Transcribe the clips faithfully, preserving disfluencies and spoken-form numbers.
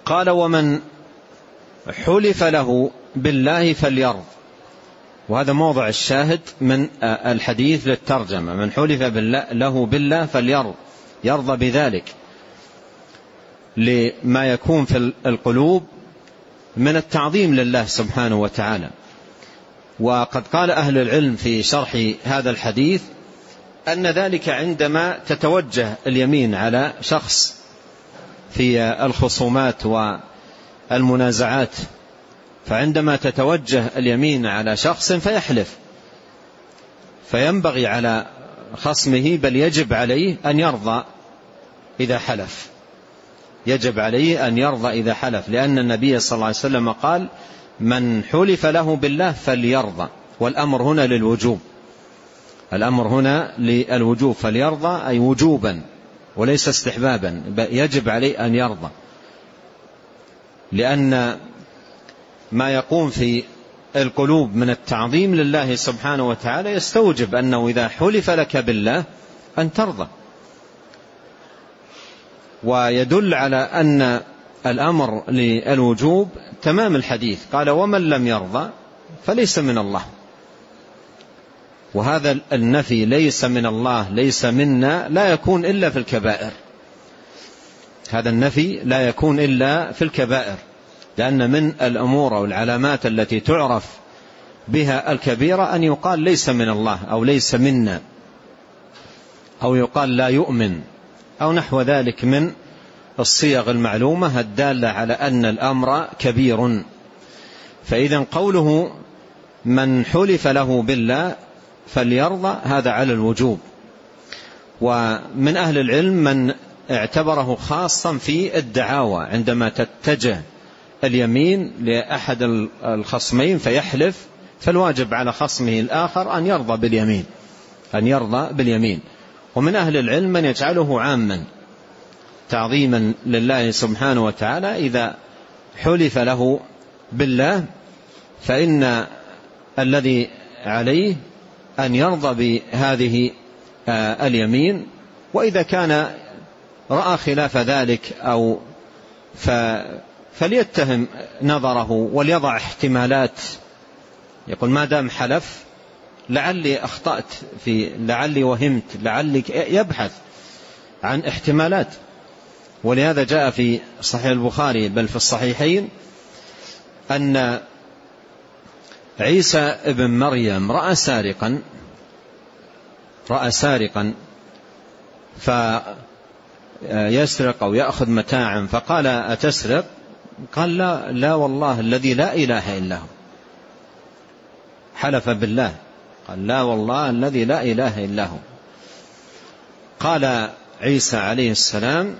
قال ومن حلف له بالله فليرض، وهذا موضع الشاهد من الحديث للترجمة، من حلف له بالله فليرض، يرضى بذلك لما يكون في القلوب من التعظيم لله سبحانه وتعالى. وقد قال أهل العلم في شرح هذا الحديث أن ذلك عندما تتوجه اليمين على شخص في الخصومات والمنازعات، فعندما تتوجه اليمين على شخص فيحلف، فينبغي على خصمه بل يجب عليه أن يرضى إذا حلف، يجب عليه أن يرضى إذا حلف، لأن النبي صلى الله عليه وسلم قال من حلف له بالله فليرضى، والأمر هنا للوجوب، الأمر هنا للوجوب، فليرضى أي وجوبا وليس استحبابا، يجب عليه أن يرضى، لأن ما يقوم في القلوب من التعظيم لله سبحانه وتعالى يستوجب أنه إذا حلف لك بالله أن ترضى. ويدل على أن الأمر للوجوب تمام الحديث، قال ومن لم يرضى فليس من الله، وهذا النفي ليس من الله ليس منا لا يكون إلا في الكبائر، هذا النفي لا يكون إلا في الكبائر، لأن من الأمور والعلامات التي تعرف بها الكبيرة أن يقال ليس من الله أو ليس منا أو يقال لا يؤمن أو نحو ذلك من الصيغ المعلومة الدالة على أن الأمر كبير. فإذا قوله من حلف له بالله فليرضى هذا على الوجوب. ومن أهل العلم من اعتبره خاصا في الدعاوى، عندما تتجه اليمين لأحد الخصمين فيحلف، فالواجب على خصمه الآخر أن يرضى باليمين، أن يرضى باليمين. ومن أهل العلم من يجعله عاما تعظيما لله سبحانه وتعالى، إذا حلف له بالله فإن الذي عليه أن يرضى بهذه اليمين، وإذا كان رأى خلاف ذلك أو فليتهم نظره وليضع احتمالات، يقول ما دام حلف لعلي أخطأت في لعلي وهمت لعلي، يبحث عن احتمالات. ولهذا جاء في صحيح البخاري بل في الصحيحين أن عيسى ابن مريم رأى سارقا رأى سارقا فيسرق أو يأخذ متاعا، فقال أتسرق؟ قال لا, لا والله الذي لا إله إلا هو، حلف بالله، قال لا والله الذي لا إله إلا هو. قال عيسى عليه السلام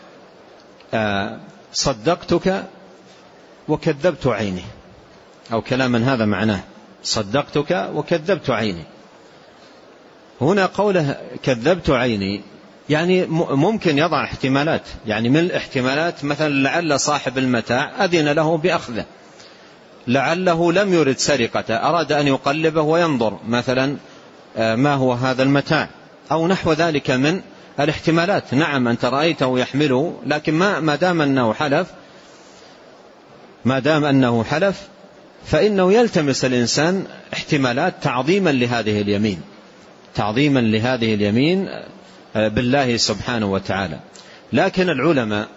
صدقتك وكذبت عيني، أو كلاما هذا معناه صدقتك وكذبت عيني. هنا قوله كذبت عيني يعني ممكن يضع احتمالات، يعني من الاحتمالات مثلا لعل صاحب المتاع أذن له بأخذه، لعله لم يرد سرقته، أراد أن يقلبه وينظر مثلا ما هو هذا المتاع أو نحو ذلك من الاحتمالات. نعم أنت رأيته يحمله، لكن ما ما دام أنه حلف ما دام أنه حلف فإنه يلتمس الإنسان احتمالات تعظيما لهذه اليمين، تعظيما لهذه اليمين بالله سبحانه وتعالى. لكن العلماء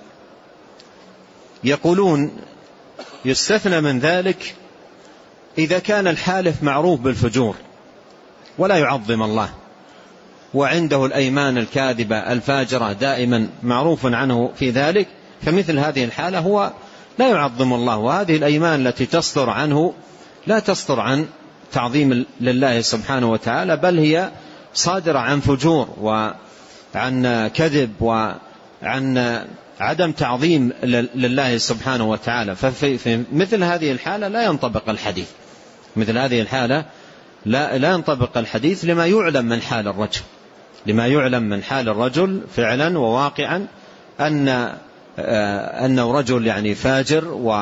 يقولون يستثنى من ذلك إذا كان الحالف معروف بالفجور ولا يعظم الله، وعنده الأيمان الكاذبة الفاجرة دائما معروف عنه في ذلك، فمثل هذه الحالة هو لا يعظم الله، وهذه الأيمان التي تصدر عنه لا تصدر عن تعظيم لله سبحانه وتعالى، بل هي صادرة عن فجور وعن كذب وعن عدم تعظيم لله سبحانه وتعالى. ففي مثل هذه الحالة لا ينطبق الحديث، مثل هذه الحالة لا, لا ينطبق الحديث لما يعلم من حال الرجل، لما يعلم من حال الرجل فعلا وواقعا أن أنه رجل يعني فاجر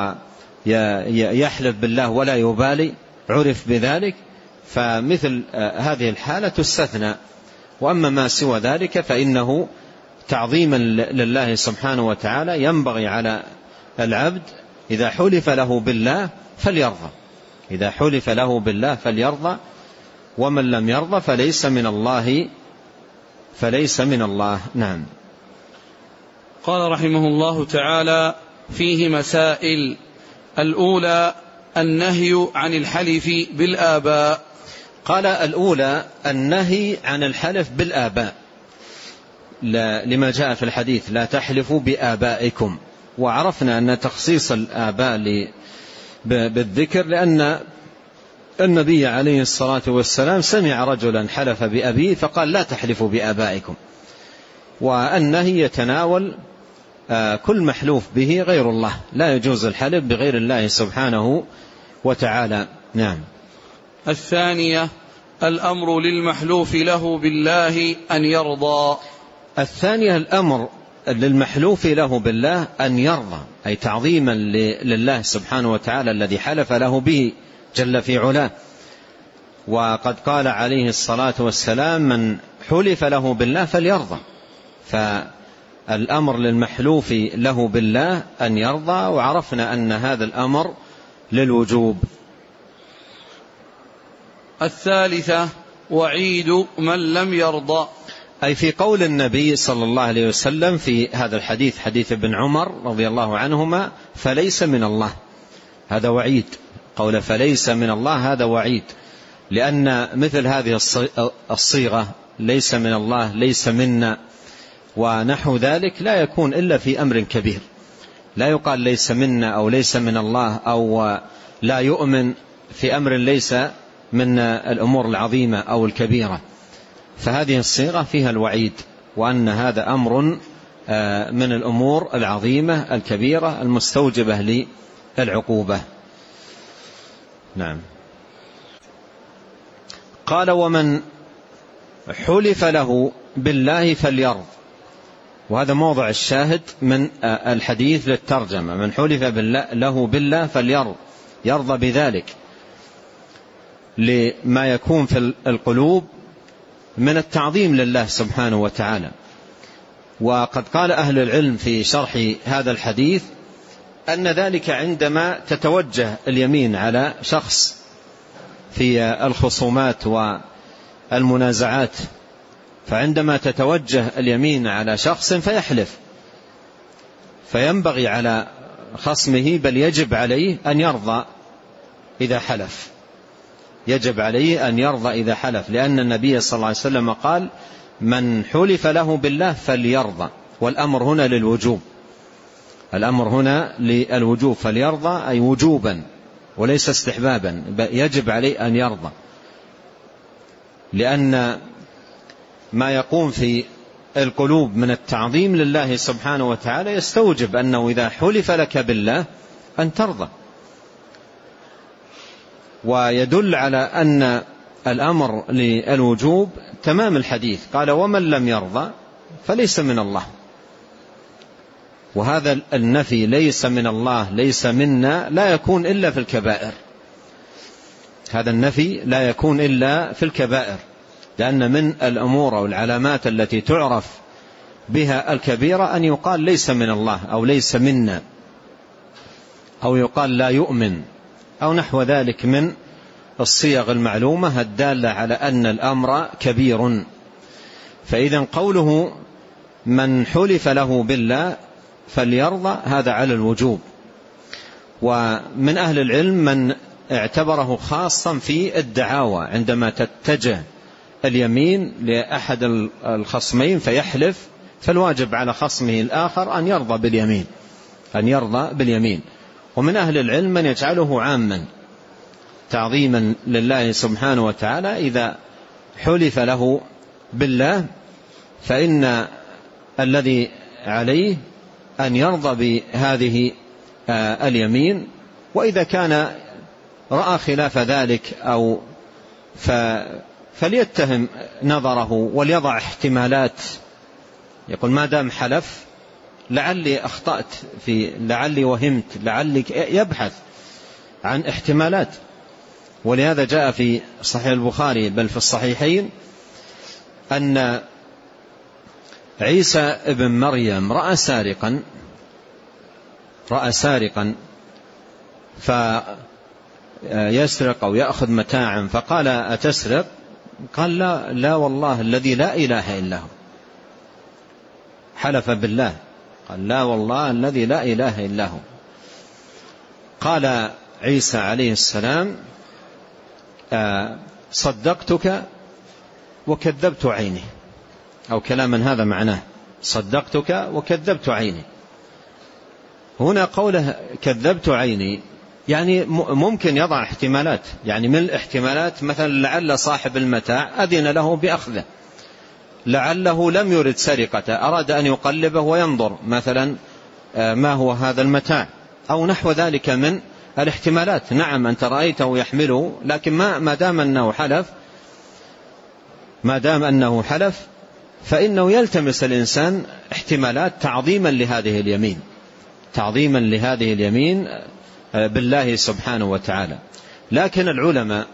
ويحلف بالله ولا يبالي، عرف بذلك، فمثل هذه الحالة تستثنى. وأما ما سوى ذلك فإنه تعظيما لله سبحانه وتعالى ينبغي على العبد إذا حلف له بالله فليرضى، إذا حلف له بالله فليرضى، ومن لم يرضى فليس من الله فليس من الله. نعم. قال رحمه الله تعالى: فيه مسائل. الأولى النهي عن الحلف بالآباء. قال: الأولى النهي عن الحلف بالآباء، لما جاء في الحديث: لا تحلفوا بآبائكم. وعرفنا أن تخصيص الآباء بالذكر لأن النبي عليه الصلاة والسلام سمع رجلا حلف بأبيه فقال: لا تحلفوا بآبائكم. والنهي يتناول كل محلوف به غير الله، لا يجوز الحلف بغير الله سبحانه وتعالى. نعم. الثانية الأمر للمحلوف له بالله أن يرضى. الثانية الأمر للمحلوف له بالله أن يرضى، أي تعظيما لله سبحانه وتعالى الذي حلف له به جل في علاه. وقد قال عليه الصلاة والسلام: من حلف له بالله فليرضى. فالأمر للمحلوف له بالله أن يرضى، وعرفنا أن هذا الأمر للوجوب. الثالثة وعيد من لم يرضى، أي في قول النبي صلى الله عليه وسلم في هذا الحديث، حديث ابن عمر رضي الله عنهما: فليس من الله، هذا وعيد. قول فليس من الله هذا وعيد، لأن مثل هذه الصيغة ليس من الله، ليس منا، ونحو ذلك لا يكون إلا في أمر كبير. لا يقال ليس منا أو ليس من الله أو لا يؤمن في أمر ليس من الأمور العظيمة أو الكبيرة. فهذه الصيغة فيها الوعيد، وأن هذا أمر من الأمور العظيمة الكبيرة المستوجبة للعقوبة. نعم. قال: ومن حلف له بالله فليرض. وهذا موضع الشاهد من الحديث للترجمة: من حلف له بالله فليرض، يرضى بذلك لما يكون في القلوب من التعظيم لله سبحانه وتعالى. وقد قال أهل العلم في شرح هذا الحديث أن ذلك عندما تتوجه اليمين على شخص في الخصومات والمنازعات، فعندما تتوجه اليمين على شخص فيحلف، فينبغي على خصمه بل يجب عليه أن يرضى إذا حلف، يجب عليه أن يرضى إذا حلف، لأن النبي صلى الله عليه وسلم قال: من حلف له بالله فليرضى. والأمر هنا للوجوب، الأمر هنا للوجوب، فليرضى أي وجوبا وليس استحبابا، يجب عليه أن يرضى، لأن ما يقوم في القلوب من التعظيم لله سبحانه وتعالى يستوجب أنه إذا حلف لك بالله أن ترضى. ويدل على أن الأمر للوجوب تمام الحديث. قال: ومن لم يرضى فليس من الله. وهذا النفي ليس من الله ليس منا لا يكون إلا في الكبائر، هذا النفي لا يكون إلا في الكبائر، لأن من الأمور والعلامات التي تعرف بها الكبيرة أن يقال ليس من الله أو ليس منا، أو يقال لا يؤمن، أو نحو ذلك من الصيغ المعلومة الدالة على أن الأمر كبير. فإذا قوله من حلف له بالله فليرضى هذا على الوجوب. ومن أهل العلم من اعتبره خاصا في الدعاوى، عندما تتجه اليمين لأحد الخصمين فيحلف، فالواجب على خصمه الآخر أن يرضى باليمين، أن يرضى باليمين. ومن أهل العلم من يجعله عاما تعظيما لله سبحانه وتعالى: إذا حلف له بالله فإن الذي عليه أن يرضى بهذه اليمين، وإذا كان رأى خلاف ذلك أو فليتهم نظره وليضع احتمالات، يقول ما دام حلف لعلي أخطأت في، لعلي وهمت، لعلي، يبحث عن احتمالات. ولهذا جاء في صحيح البخاري بل في الصحيحين أن عيسى ابن مريم رأى سارقا رأى سارقا فيسرق أو يأخذ متاعا فقال أتسرق؟ قال لا, لا والله الذي لا إله إلا هو، حلف بالله، قال لا والله الذي لا إله إلا هو. قال عيسى عليه السلام صدقتك وكذبت عيني، أو كلاما هذا معناه صدقتك وكذبت عيني. هنا قوله كذبت عيني يعني ممكن يضع احتمالات، يعني من الاحتمالات مثلا لعل صاحب المتاع أذن له بأخذه، لعله لم يرد سرقته، أراد أن يقلبه وينظر مثلا ما هو هذا المتاع أو نحو ذلك من الاحتمالات. نعم أنت رأيته يحمله، لكن ما ما دام أنه حلف ما دام أنه حلف فإنه يلتمس الإنسان احتمالات تعظيما لهذه اليمين، تعظيما لهذه اليمين بالله سبحانه وتعالى. لكن العلماء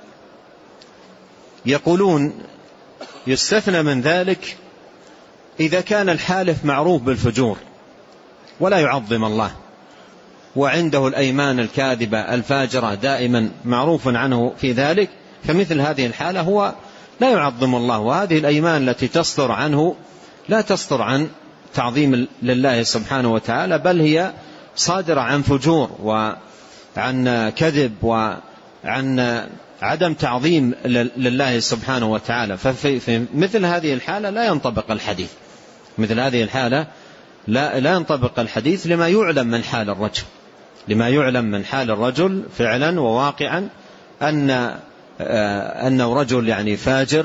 يقولون يستثنى من ذلك إذا كان الحالف معروف بالفجور ولا يعظم الله، وعنده الأيمان الكاذبة الفاجرة دائما معروف عنه في ذلك، فمثل هذه الحالة هو لا يعظم الله، وهذه الأيمان التي تصدر عنه لا تصدر عن تعظيم لله سبحانه وتعالى، بل هي صادرة عن فجور وعن كذب وعن عدم تعظيم لله سبحانه وتعالى. ففي مثل هذه الحالة لا ينطبق الحديث، مثل هذه الحالة لا, لا ينطبق الحديث لما يعلم من حال الرجل، لما يعلم من حال الرجل فعلا وواقعا أن أنه رجل يعني فاجر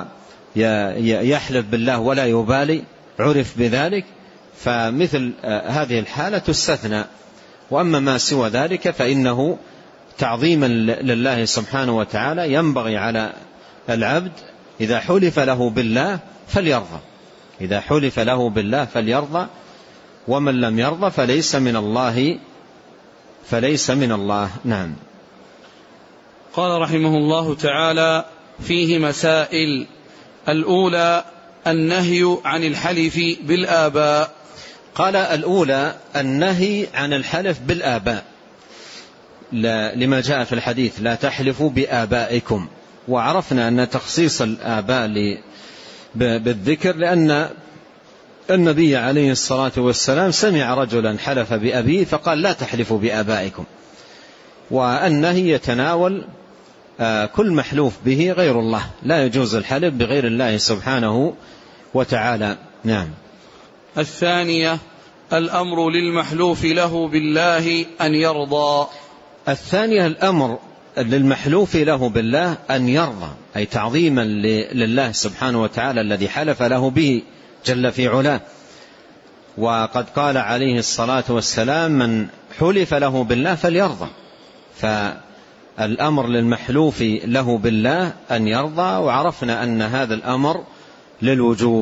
ويحلف بالله ولا يبالي، عرف بذلك، فمثل هذه الحالة تستثنى. وأما ما سوى ذلك فإنه تعظيما لله سبحانه وتعالى ينبغي على العبد إذا حلف له بالله فليرضى، إذا حلف له بالله فليرضى، ومن لم يرضى فليس من الله فليس من الله. نعم. قال رحمه الله تعالى: فيه مسائل. الأولى النهي عن الحلف بالآباء. قال الأولى النهي عن الحلف بالآباء لما جاء في الحديث لا تحلفوا بآبائكم، وعرفنا أن تخصيص الآباء بالذكر لأن النبي عليه الصلاة والسلام سمع رجلا حلف بأبيه فقال لا تحلفوا بآبائكم، والنهي يتناول كل محلوف به غير الله، لا يجوز الحلف بغير الله سبحانه وتعالى. نعم. الثانية الأمر للمحلوف له بالله أن يرضى. الثانية الأمر للمحلوف له بالله أن يرضى، أي تعظيما لله سبحانه وتعالى الذي حلف له به جل في علاه. وقد قال عليه الصلاة والسلام من حلف له بالله فليرضى، فالأمر للمحلوف له بالله أن يرضى، وعرفنا أن هذا الأمر للوجوب.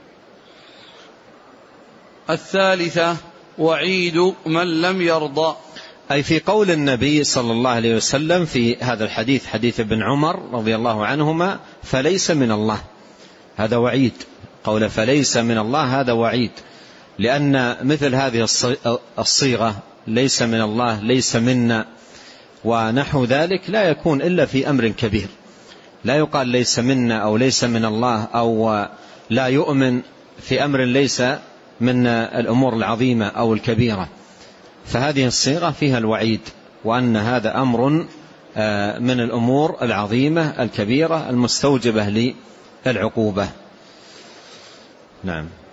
الثالثة وعيد من لم يرضى، أي في قول النبي صلى الله عليه وسلم في هذا الحديث، حديث ابن عمر رضي الله عنهما، فليس من الله، هذا وعيد، قول فليس من الله هذا وعيد، لأن مثل هذه الصيغة ليس من الله ليس منا ونحو ذلك لا يكون إلا في أمر كبير، لا يقال ليس منا أو ليس من الله أو لا يؤمن في أمر ليس من الأمور العظيمة أو الكبيرة، فهذه الصيغة فيها الوعيد، وأن هذا أمر من الأمور العظيمة الكبيرة المستوجبة للعقوبة. نعم.